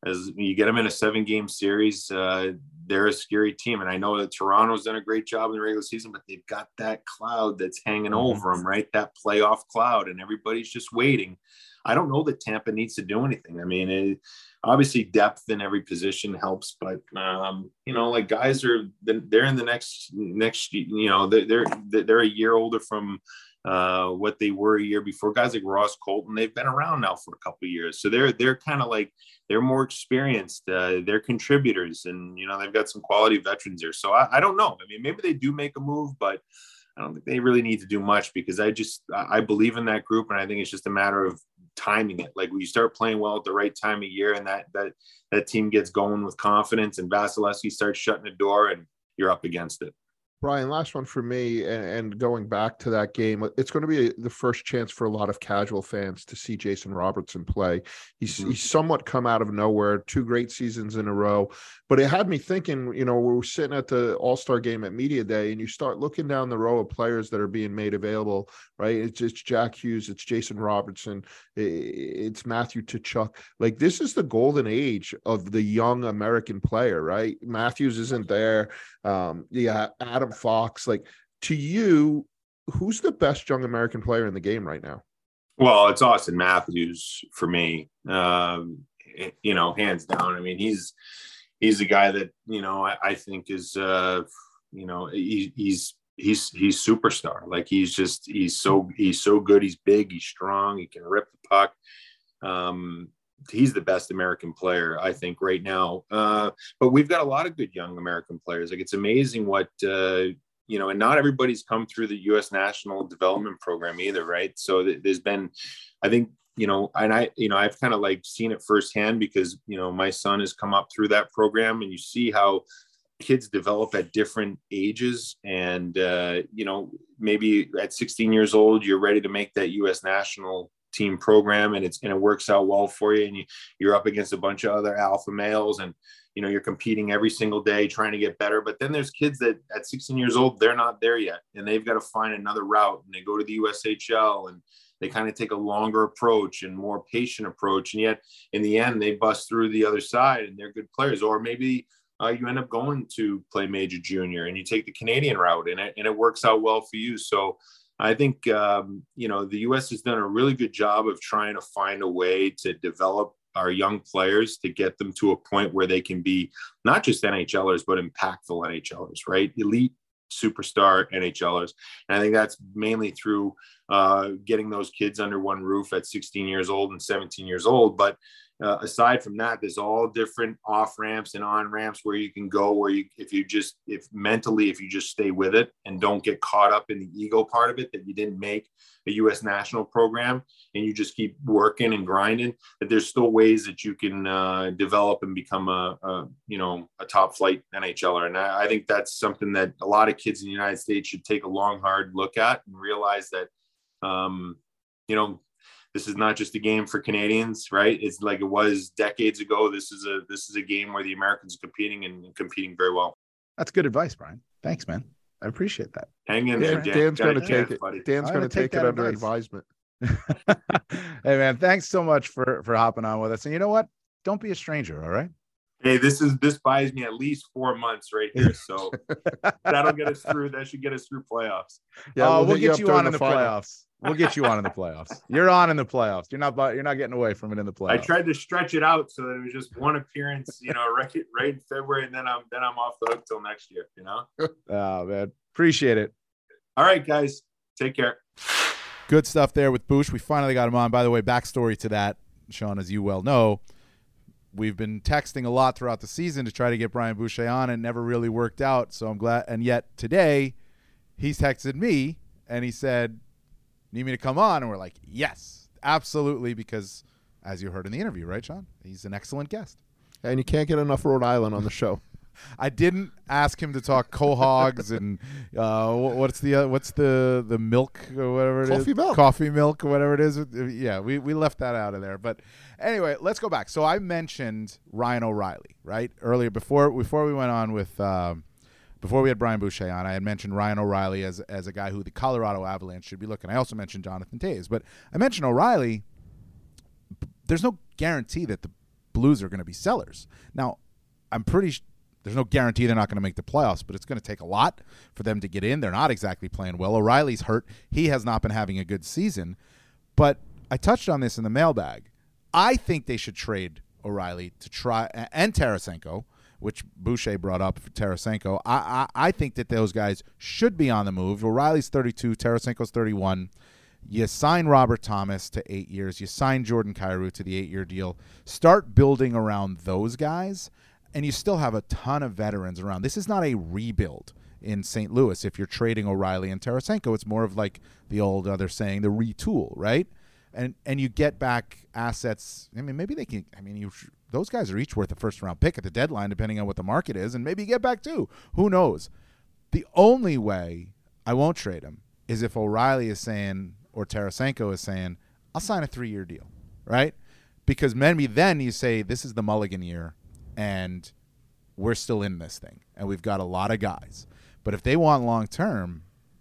as you get them in a seven game series, uh, they're a scary team. And I know that Toronto's done a great job in the regular season, but they've got that cloud that's hanging mm-hmm. over them, right? That playoff cloud, and everybody's just waiting. I don't know that Tampa needs to do anything. I mean, it, obviously depth in every position helps, but um, you know, like guys are, they're in the next, next, you know, they're, they're, they're a year older from uh, what they were a year before. Guys like Ross Colton, they've been around now for a couple of years. So they're, they're kind of like, they're more experienced. Uh, they're contributors, and, you know, they've got some quality veterans there. So I, I don't know. I mean, maybe they do make a move, but I don't think they really need to do much, because I just, I believe in that group. And I think it's just a matter of timing it. Like when you start playing well at the right time of year, and that, that, that team gets going with confidence, and Vasilevsky starts shutting the door, and you're up against it. Brian, last one for me, and, and going back to that game, it's going to be the first chance for a lot of casual fans to see Jason Robertson play. He's mm-hmm. he's somewhat come out of nowhere, two great seasons in a row, but it had me thinking, you know, we were sitting at the All-Star game at Media Day, and you start looking down the row of players that are being made available, right? It's, it's Jack Hughes, it's Jason Robertson, it's Matthew Tkachuk. Like, this is the golden age of the young American player, right? Matthews isn't there. Um, yeah, Adam Fox. Like, to you, who's the best young American player in the game right now? Well, it's Auston Matthews for me. Um, you know, hands down. I mean, he's he's a guy that, you know, I, I think is uh, you know, he, he's he's he's superstar. Like, he's just he's so he's so good. He's big. He's strong. He can rip the puck. Um, he's the best American player, I think, right now. Uh, but we've got a lot of good young American players. Like, it's amazing what, uh, you know, and not everybody's come through the U S National Development Program either, right? So th- there's been, I think, you know, and I, you know, I've kind of like seen it firsthand, because, you know, my son has come up through that program, and you see how kids develop at different ages. And, uh, you know, maybe at sixteen years old, you're ready to make that U S National team program, and it's and it works out well for you, and you, you're up against a bunch of other alpha males, and you know, you're competing every single day trying to get better. But then there's kids that at sixteen years old, they're not there yet, and they've got to find another route, and they go to the U S H L, and they kind of take a longer approach and more patient approach, and yet in the end they bust through the other side, and they're good players. Or maybe uh, you end up going to play major junior, and you take the Canadian route, and it, and it works out well for you. So I think, um, you know, the U S has done a really good job of trying to find a way to develop our young players to get them to a point where they can be not just N H L ers, but impactful N H L ers, right? Elite superstar N H L ers. And I think that's mainly through uh, getting those kids under one roof at sixteen years old and seventeen years old. But Uh, aside from that, there's all different off ramps and on ramps where you can go, where you, if you just, if mentally, if you just stay with it and don't get caught up in the ego part of it, that you didn't make a U S national program, and you just keep working and grinding, that there's still ways that you can uh, develop and become a, a, you know, a top flight N H L er. And I, I think that's something that a lot of kids in the United States should take a long, hard look at, and realize that, um, you know, this is not just a game for Canadians, right? It's like it was decades ago. This is a this is a game where the Americans are competing, and competing very well. That's good advice, Brian. Thanks, man. I appreciate that. Hang in there, Dan. Dan's going to take it. Buddy. Dan's going to take, take it under advice. advisement. Hey, man, thanks so much for for hopping on with us. And you know what? Don't be a stranger, all right? Hey, this is this buys me at least four months right here, so that'll get us through. That should get us through playoffs. Yeah, uh, we'll, we'll get you, you on in the, the playoffs. We'll get you on in the playoffs. You're on in the playoffs. You're not. You're not getting away from it in the playoffs. I tried to stretch it out so that it was just one appearance, you know, right, right in February, and then I'm then I'm off the hook till next year. You know. Oh man, appreciate it. All right, guys, take care. Good stuff there with Boosh. We finally got him on. By the way, backstory to that, Sean, as you well know, we've been texting a lot throughout the season to try to get Brian Boucher on, and it never really worked out. So I'm glad. And yet today, he's texted me and he said, "Need me to come on?" And we're like, yes, absolutely, because as you heard in the interview, right, Sean? He's an excellent guest. And you can't get enough Rhode Island on the show. I didn't ask him to talk cohogs and uh, what's the uh, what's the the milk or whatever it coffee is, milk. coffee milk or whatever it is. Yeah, we we left that out of there. But anyway, let's go back. So I mentioned Ryan O'Reilly right earlier before before we went on with. Um, Before we had Brian Boucher on, I had mentioned Ryan O'Reilly as as a guy who the Colorado Avalanche should be looking. I also mentioned Jonathan Toews, but I mentioned O'Reilly. There's no guarantee that the Blues are going to be sellers. Now, I'm pretty sh- there's no guarantee they're not going to make the playoffs, but it's going to take a lot for them to get in. They're not exactly playing well. O'Reilly's hurt. He has not been having a good season. But I touched on this in the mailbag. I think they should trade O'Reilly to try, and Tarasenko, which Boucher brought up for Tarasenko. I, I I think that those guys should be on the move. O'Reilly's thirty-two, Tarasenko's thirty-one. You sign Robert Thomas to eight years. You sign Jordan Kyrou to the eight-year deal. Start building around those guys, and you still have a ton of veterans around. This is not a rebuild in Saint Louis. If you're trading O'Reilly and Tarasenko, it's more of like the old other saying, the retool, right? And and you get back assets. I mean, maybe they can. I mean, you those guys are each worth a first-round pick at the deadline, depending on what the market is, and maybe you get back two. Who knows? The only way I won't trade him is if O'Reilly is saying, or Tarasenko is saying, I'll sign a three-year deal, right? Because maybe then you say, this is the mulligan year, and we're still in this thing, and we've got a lot of guys. But if they want long-term,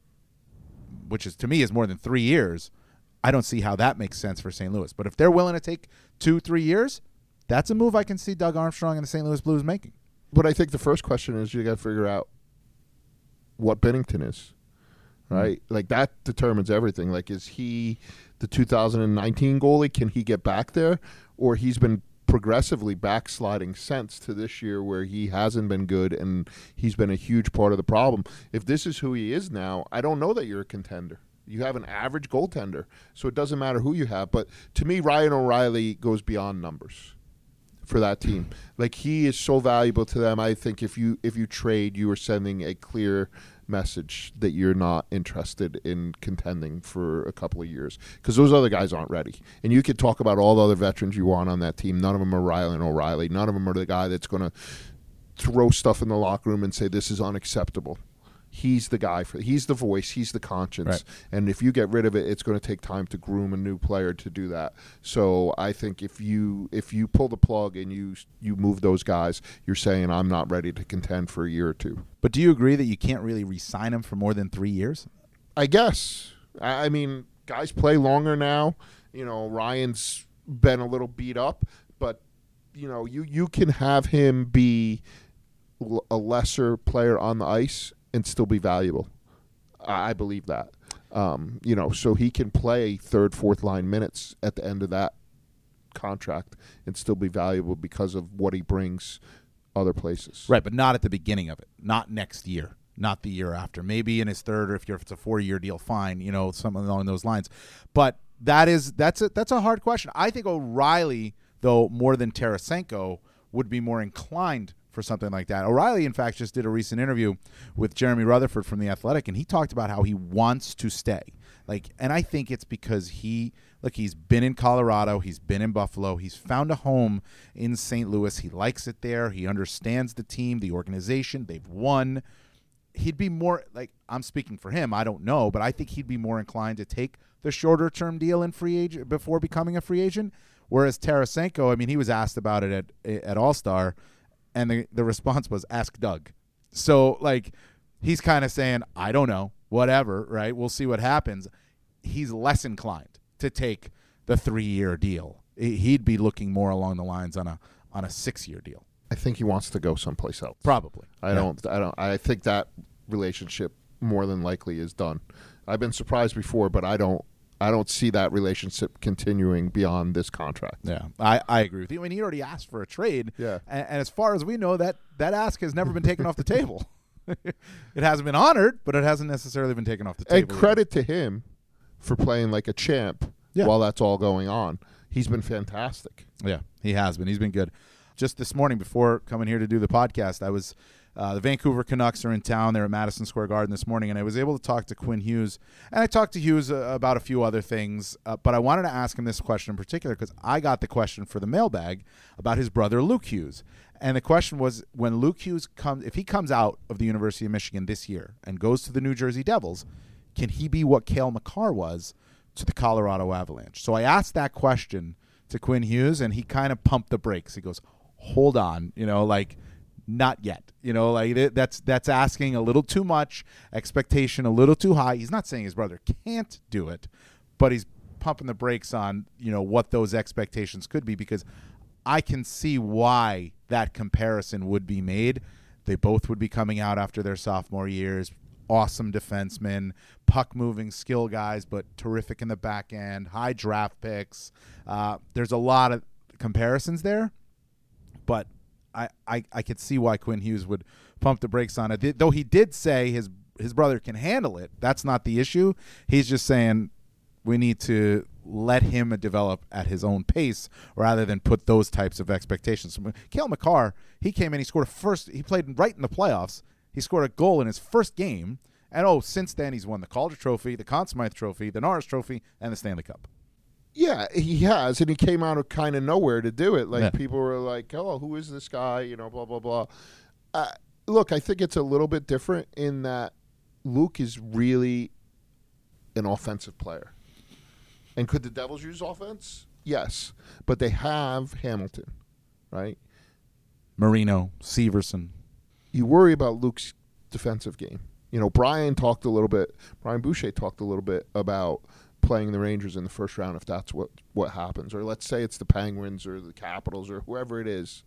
which is to me is more than three years, I don't see how that makes sense for Saint Louis. But if they're willing to take two, three years, that's a move I can see Doug Armstrong and the Saint Louis Blues making. But I think the first question is you got to figure out what Binnington is, right? Mm-hmm. Like that determines everything. Like, is he the two thousand nineteen goalie? Can he get back there? Or he's been progressively backsliding since to this year where he hasn't been good and he's been a huge part of the problem. If this is who he is now, I don't know that you're a contender. You have an average goaltender, so it doesn't matter who you have. But to me, Ryan O'Reilly goes beyond numbers for that team. Like, he is so valuable to them. I think if you if you trade, you are sending a clear message that you're not interested in contending for a couple of years because those other guys aren't ready. And you could talk about all the other veterans you want on that team. None of them are Ryan O'Reilly. None of them are the guy that's going to throw stuff in the locker room and say this is unacceptable. He's the guy for. He's the voice. He's the conscience. Right. And if you get rid of it, it's going to take time to groom a new player to do that. So I think if you if you pull the plug and you you move those guys, you're saying I'm not ready to contend for a year or two. But do you agree that you can't really re-sign him for more than three years? I guess. I, I mean, guys play longer now. You know, Ryan's been a little beat up, but you know, you you can have him be l- a lesser player on the ice and still be valuable. I believe that. Um, you know, so he can play third, fourth line minutes at the end of that contract and still be valuable because of what he brings other places. Right, but not at the beginning of it. Not next year. Not the year after. Maybe in his third, or if, you're, if it's a four-year deal, fine, you know, something along those lines. But that is that's a, that's a hard question. I think O'Reilly, though, more than Tarasenko, would be more inclined for something like that. O'Reilly, in fact, just did a recent interview with Jeremy Rutherford from The Athletic, and he talked about how he wants to stay. Like, and I think it's because he, look, he's been in Colorado, he's been in Buffalo, he's found a home in Saint Louis. He likes it there. He understands the team, the organization. They've won. He'd be more, like, I'm speaking for him, I don't know, but I think he'd be more inclined to take the shorter-term deal in free agent before becoming a free agent. Whereas Tarasenko, I mean, he was asked about it at at All-Star, and the, the response was, ask Doug. So, like, he's kind of saying, I don't know, whatever, right? We'll see what happens. He's less inclined to take the three-year deal. He'd be looking more along the lines on a on a six-year deal. I think he wants to go someplace else. Probably. I yeah. don't. I don't. I think that relationship more than likely is done. I've been surprised before, but I don't. I don't see that relationship continuing beyond this contract. Yeah, I, I agree with you. I mean, he already asked for a trade. Yeah. And, and as far as we know, that, that ask has never been taken off the table. It hasn't been honored, but it hasn't necessarily been taken off the table. And credit to him for playing like a champ yeah. while that's all going on. He's been fantastic. Yeah, he has been. He's been good. Just this morning before coming here to do the podcast, I was uh, the Vancouver Canucks are in town. They're at Madison Square Garden this morning, and I was able to talk to Quinn Hughes. And I talked to Hughes uh, about a few other things, uh, but I wanted to ask him this question in particular because I got the question for the mailbag about his brother Luke Hughes. And the question was, when Luke Hughes comes, if he comes out of the University of Michigan this year and goes to the New Jersey Devils, can he be what Cale Makar was to the Colorado Avalanche? So I asked that question to Quinn Hughes, and he kind of pumped the brakes. He goes, hold on, you know, like, not yet. You know, like that's that's asking a little too much, expectation a little too high. He's not saying his brother can't do it, but he's pumping the brakes on, you know, what those expectations could be, because I can see why that comparison would be made. They both would be coming out after their sophomore years. Awesome defensemen, puck-moving skill guys, but terrific in the back end, high draft picks. Uh, there's a lot of comparisons there, but I, I, I could see why Quinn Hughes would pump the brakes on it. Though he did say his his brother can handle it. That's not the issue. He's just saying we need to let him develop at his own pace rather than put those types of expectations. Cale Makar, he came in, he scored a first, he played right in the playoffs. He scored a goal in his first game, and oh, since then he's won the Calder Trophy, the Conn Smythe Trophy, the Norris Trophy, and the Stanley Cup. Yeah, he has, and he came out of kind of nowhere to do it. Like, Yeah. people were like, oh, who is this guy? You know, blah, blah, blah. Uh, look, I think it's a little bit different in that Luke is really an offensive player. And could the Devils use offense? Yes, but they have Hamilton, right? Marino, Severson. You worry about Luke's defensive game. You know, Brian talked a little bit, Brian Boucher talked a little bit about playing the Rangers in the first round if that's what, what happens. Or let's say it's the Penguins or the Capitals or whoever it is.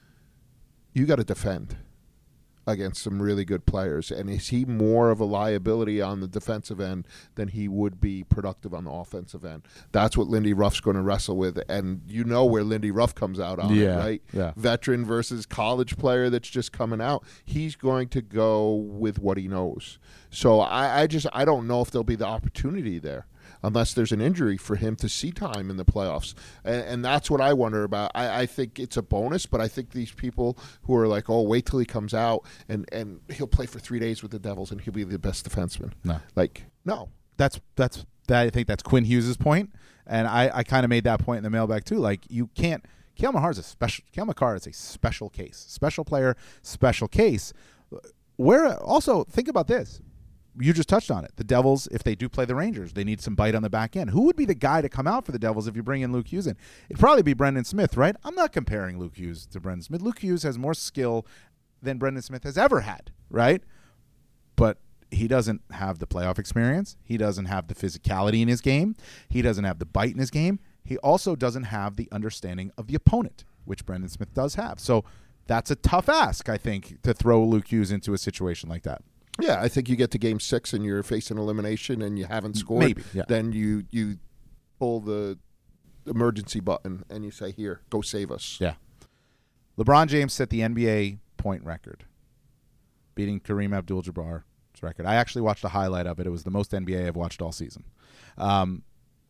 You got to defend against some really good players. And is he more of a liability on the defensive end than he would be productive on the offensive end? That's what Lindy Ruff's going to wrestle with. And you know where Lindy Ruff comes out on Yeah, it, right? yeah. Veteran versus college player that's just coming out. He's going to go with what he knows. So I, I just I don't know if there'll be the opportunity there unless there's an injury for him to see time in the playoffs. And, and that's what I wonder about. I, I think it's a bonus, but I think these people who are like, oh, wait till he comes out and, and he'll play for three days with the Devils and he'll be the best defenseman. No. Like, no. That's that's that. I think that's Quinn Hughes' point, and I, I kind of made that point in the mailbag too. Like, you can't. Cale Makar is a special. Cale Makar is a special case, special player, special case. Where also think about this. You just touched on it. The Devils, if they do play the Rangers, they need some bite on the back end. Who would be the guy to come out for the Devils if you bring in Luke Hughes in? It'd probably be Brendan Smith, right? I'm not comparing Luke Hughes to Brendan Smith. Luke Hughes has more skill than Brendan Smith has ever had, right? But he doesn't have the playoff experience. He doesn't have the physicality in his game. He doesn't have the bite in his game. He also doesn't have the understanding of the opponent, which Brendan Smith does have. So that's a tough ask, I think, to throw Luke Hughes into a situation like that. Yeah, I think you get to game six and you're facing elimination and you haven't scored. Maybe, yeah. Then you, you pull the emergency button and you say, here, go save us. Yeah. LeBron James set the N B A point record, beating Kareem Abdul-Jabbar's record. I actually watched a highlight of it. It was the most N B A I've watched all season. Um,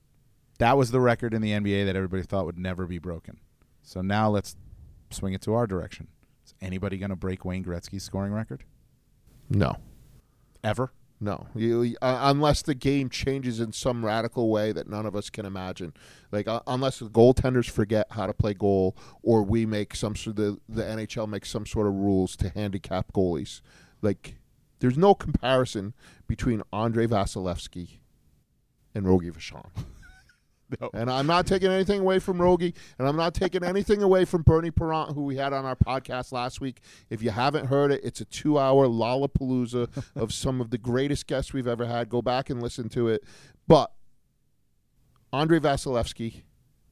that was the record in the N B A that everybody thought would never be broken. So now let's swing it to our direction. Is anybody going to break Wayne Gretzky's scoring record? No. Ever? No, you, uh, unless the game changes in some radical way that none of us can imagine. Like uh, unless the goaltenders forget how to play goal, or we make some sort of the, the N H L makes some sort of rules to handicap goalies. Like there's no comparison between Andre Vasilevsky and Rogie Vachon. No. And I'm not taking anything away from Rogie, and I'm not taking anything away from Bernie Parent, who we had on our podcast last week. If you haven't heard it, it's a two-hour lollapalooza of some of the greatest guests we've ever had. Go back and listen to it. But Andre Vasilevsky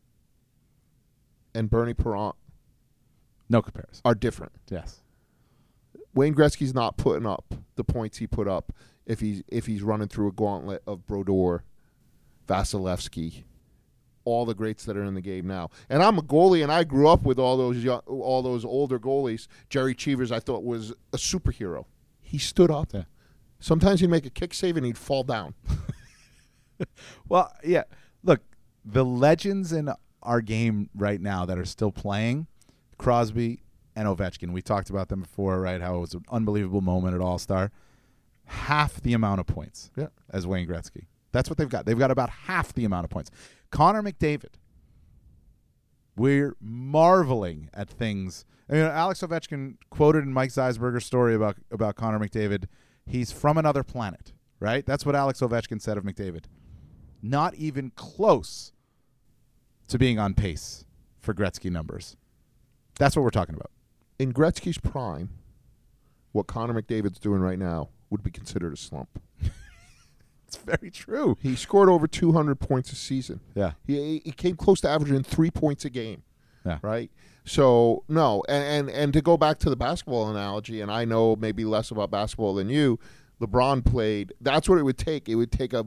and Bernie Parent No comparison. are different. Yes. Wayne Gretzky's not putting up the points he put up if he's if he's running through a gauntlet of Brodeur, Vasilevsky, all the greats that are in the game now. And I'm a goalie, and I grew up with all those young, all those older goalies. Jerry Cheevers, I thought, was a superhero. He stood up. Yeah. Sometimes he'd make a kick save, and he'd fall down. Well, yeah. Look, the legends in our game right now that are still playing, Crosby and Ovechkin. We talked about them before, right? How it was an unbelievable moment at All-Star. Half the amount of points Yeah. as Wayne Gretzky. That's what they've got. They've got about half the amount of points. Connor McDavid. We're marveling at things. I mean, Alex Ovechkin quoted in Mike Zeisberger's story about, about Connor McDavid, he's from another planet, right? That's what Alex Ovechkin said of McDavid. Not even close to being on pace for Gretzky numbers. That's what we're talking about. In Gretzky's prime, what Connor McDavid's doing right now would be considered a slump. It's very true. He scored over two hundred points a season. Yeah. He, he came close to averaging three points a game. Yeah. Yeah. right? So no, and, and and to go back to the basketball analogy, and I know maybe less about basketball than you. LeBron played. That's what it would take. It would take a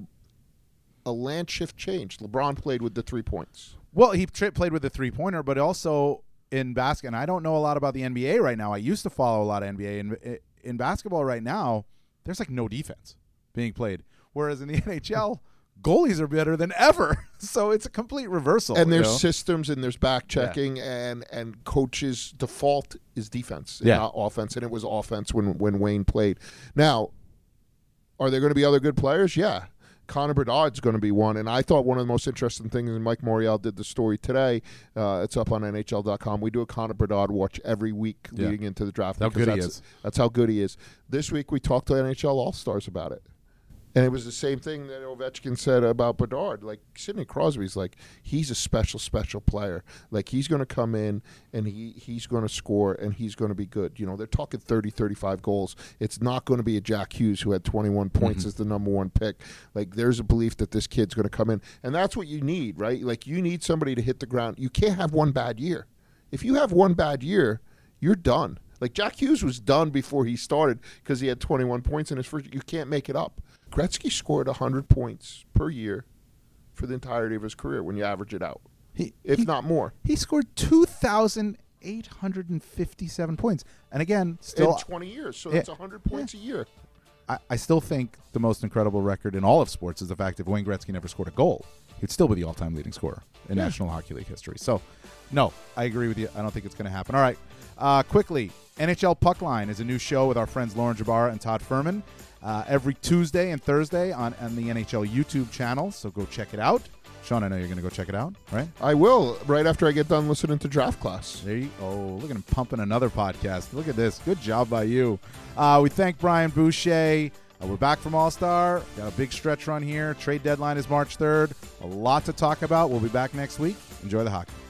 a land shift change. LeBron played with the three points. Well, he tra- played with the three pointer, but also in basketball. And I don't know a lot about the N B A right now. I used to follow a lot of N B A. In in basketball right now, there's like no defense being played, whereas in the N H L, goalies are better than ever. So it's a complete reversal. And there's you know? systems and there's back checking, yeah. and and coaches' default is defense, and yeah. not offense. And it was offense when when Wayne played. Now, are there going to be other good players? Yeah. Connor Bedard's going to be one, and I thought one of the most interesting things, and Mike Morial did the story today, uh, it's up on N H L dot com. We do a Connor Bedard watch every week yeah. leading into the draft. How good he that's, is. That's how good he is. This week we talked to N H L All-Stars about it. And it was the same thing that Ovechkin said about Bedard. Like, Sidney Crosby's like, he's a special, special player. Like, he's going to come in, and he, he's going to score, and he's going to be good. You know, they're talking thirty, thirty-five goals. It's not going to be a Jack Hughes who had twenty-one points mm-hmm. as the number one pick. Like, there's a belief that this kid's going to come in. And that's what you need, right? Like, you need somebody to hit the ground. You can't have one bad year. If you have one bad year, you're done. Like, Jack Hughes was done before he started because he had twenty-one points in his first. You can't make it up. Gretzky scored one hundred points per year for the entirety of his career when you average it out, he, if he, not more. He scored two thousand eight hundred fifty-seven points. And again, still in twenty years, so that's yeah, one hundred points yeah. a year. I, I still think the most incredible record in all of sports is the fact that Wayne Gretzky never scored a goal. He'd still be the all-time leading scorer in yeah. National Hockey League history. So, no, I agree with you. I don't think it's going to happen. All right, uh, quickly, N H L Puck Line is a new show with our friends Lauren Jabara and Todd Furman. Uh, every Tuesday and Thursday on, on the N H L YouTube channel, so go check it out. Sean, I know you're going to go check it out, right? I will, right after I get done listening to Draft Class. There you Oh, look at him pumping another podcast. Look at this. Good job by you. Uh, we thank Brian Boucher. Uh, we're back from All-Star. Got a big stretch run here. Trade deadline is March third. A lot to talk about. We'll be back next week. Enjoy the hockey.